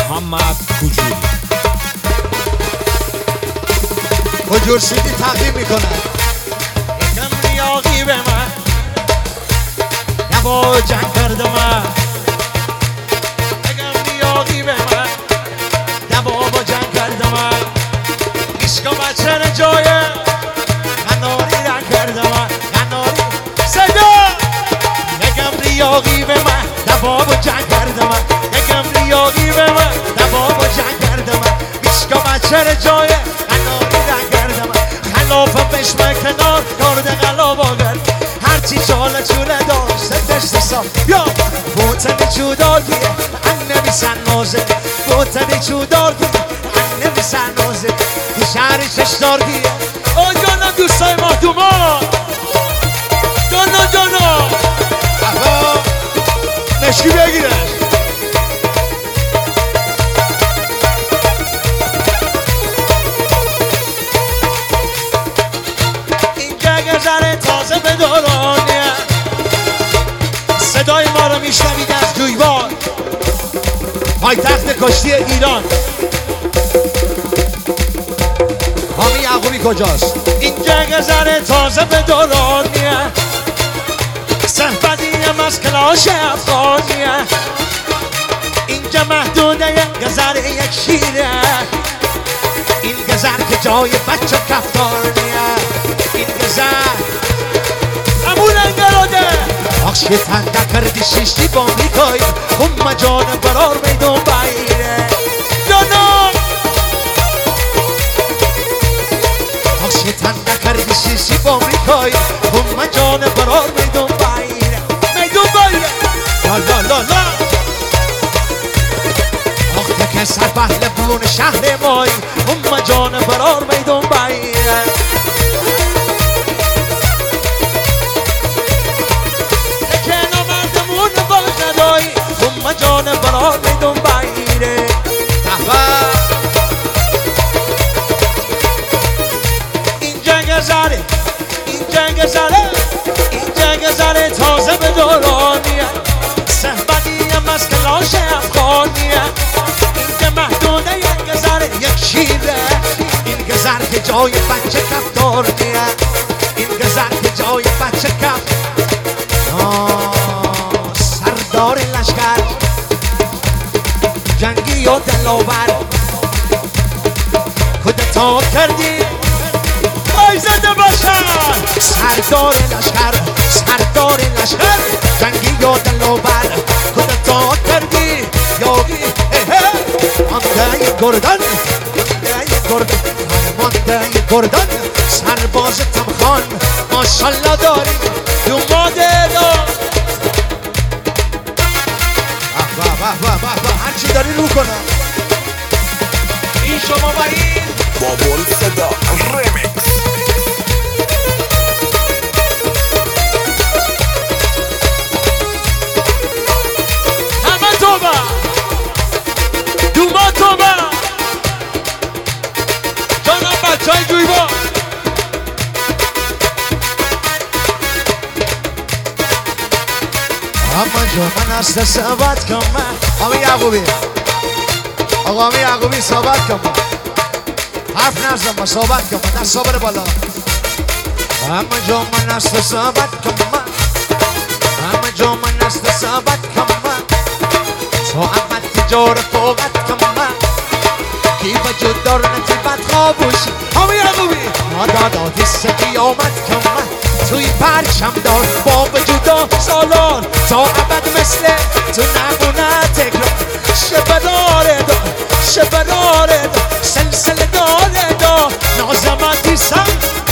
محمد کجوری کجور سیدی تقدیم میکنن. یکم ریاقی به من نبا جنگ کرده من، یکم ریاقی به من نبا با جنگ کرده من، عشق بچه جای قناری رنگ کرده من، قناری صدا. یکم ریاقی به من نبا با جنگ کرده من، یکم ریاقی به من نبا با جنگ کرده من، عشق بچه جای قناری رنگ کرده من، خلافم بشمه کنار کارده قلاب آگرد، هرچی چاله چوله داشته دشت سا یا بوتنی چودار که ان نمیسن نازه، بوتنی چودار که ان نمیسن نازه، دی شهری چشدار که آجانا دوستای مهدوما جانا جانا افا مشکی بگیرش. اینجا گذره تازه به دورانیه، صدای ما رو میشنوید از جویبار پایتخت کشتی ایران. حامی یعقوبی کجاست؟ اینجا گذره تازه به دورانیه، صحبتیم از کلاش افغانیه، اینجا محدوده گذره یک شیره، این گذر که جای بچه کفتارنیه، این گذر امون انگراده آخشی تنده کردی شیشتی با میکای هم جان برار میدون بایره جانا آخشی تنده کردی شیشتی با میکای هم جان برار میدون بایره میدون بایره لا لا لا لا آخته که سر پهل برون شهر مای هم جان برار میدون بایره هم جان برار میدون بایره اینجا گذره اینجا گذره اینجا گذره تازه به دورانیه، صحبتیم از کلاش افغانیه، اینجا محدوده یک گذره یک شیره، این گذر که جای بچه کفتارنیه، این گذر که جای بچه کفت سردار لشکر جنگی و دلاور کودتا کردی آیزد باشن، سردار لشکر سردار لشکر جنگی و دلاور کودتا کردی یاگی مانده گردن مانده گردن مانده گردن سرباز تمخان ماشالله داری دو ماده دار هرچی داری رو کنم. این شما و این بابول صدا ریمیکس. همه توبه دوما توبه جانم بچه های جویبا اما جو من است صحبت کن من حامی یعقوبی آقا حامی یعقوبی صحبت کن من حرف نزدم با صحبت کن من دست صابر بالا. اما جو من است صحبت کن من اما جو من است صحبت کن من تو اما تجار فوقت کن من کی وجود دار نتیبت خوابوشی حامی یعقوبی دادا دیست قیامت کن من توی پرچم دار با وجود سالان تا ابد مثل تو نمونه تکرار شبه داره دا شبه داره دا سلسله داره دا نازمتی سن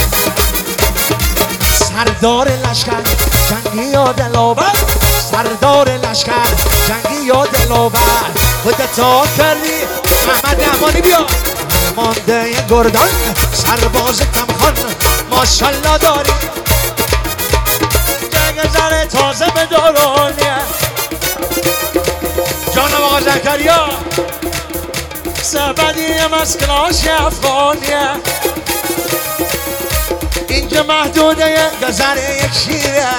سردار لشکر جنگی و دلاور سردار لشکر جنگی و دلاور خودتا کردی محمد رحمانی بیا مانده گردان سرباز کمخان ماشالله داری گذره تازه به دورانیه جانم آقا زکریا صحبتیم از کلاش افغانیه اینجا محدوده گذره یک شیره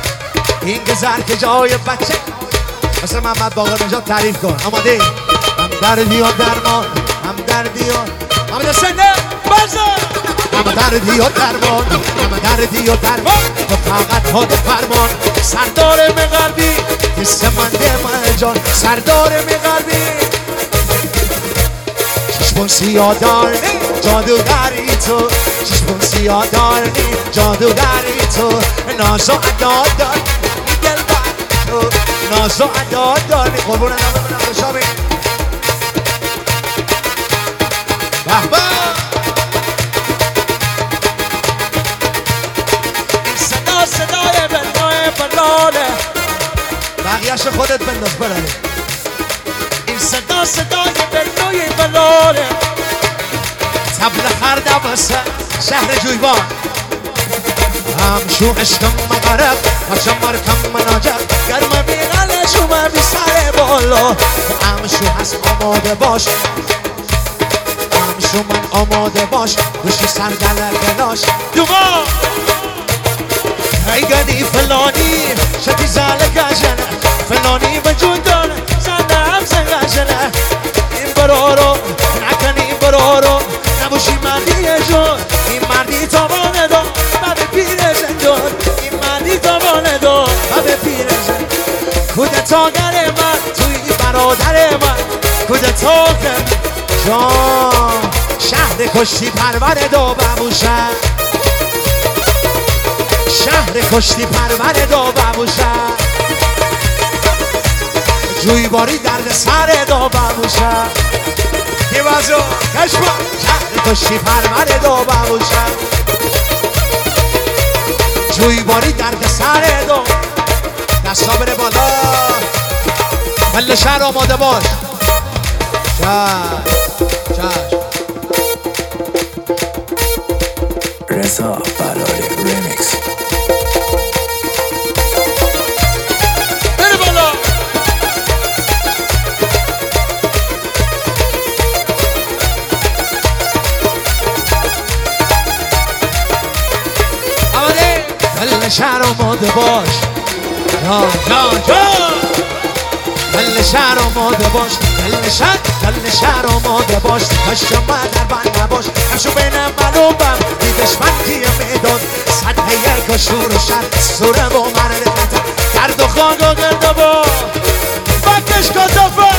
این گذر که جای بچه مثل محمد باقر نجات تعریف کن آماده دردی و درمان هم دردی و محمد حسین نه بزن هم دردی و درمان هم دردی و درمان تو فقط خود فرمان سردار مغربی حس من جان سردار مغربی چشمون سیاه دارنی جادوگری تو چشمون سیاه دارنی جادوگری تو ناز و ادا داری دل بر تو ناز و ادا داری قربون نمه شابی بحبا صدا صدای بلای بلاله بقیهش خودت بنداز بلاله این صدا صدای بلای بلاله تبل خردم واسه شهر جویبان همشو عشقم مغرب بچه مرکم مناجب گرم بیغل شما بی سر بالا همشو هست آماده باش همشو من آماده باش گوشی سرگل گلاش دوما ایگنی فلانی شدی زل گجنه فلانی وجود داره زنده هم زنگشنه این برارو نکن این برارو نباشی مردی جون این مردی تابانه دار بعد پیر زندان این مردی تابانه دار بعد پیر زن کودتاگر من توی برادر من کودتاگر جان شهر کشتی پرور دو ببوشن شهر کشتی پرور دو ببوشن جویباری درد سر دو ببوشن یه بازو کشما شهر کشتی پرور دو ببوشن جویباری درد سر دو دستا بره بالا کل شهر آماده باش چشم رضا برای ریمیکس بره بالا آماده کل شهر آماده باش جان کل شهر آماده باش کل شهر آماده باش کاش من در بند نباش کشو بینم معلومم دیدش من کیه میداد صد یک شور و شر سوره با من رفت درد و خاک و گرد با بکش کتافا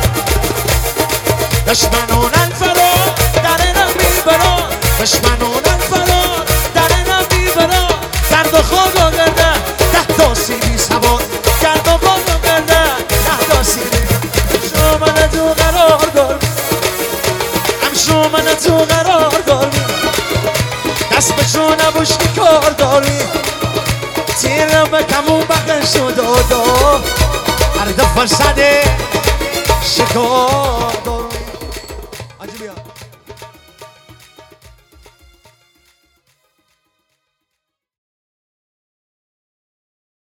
دشمنونن فرا در نمی برا دشمنونن فرا در نمی برا درد و خاک و گرده 10 تا سیبی سوار گرد و خاک و گرده 10 تا سیبی شو من تو قرار دارم شو من تو قرار دارم دست به چون نبوشی کار داری تیر به کمون بخش و دادا هر دو فرصده شکار دارم آجی بیا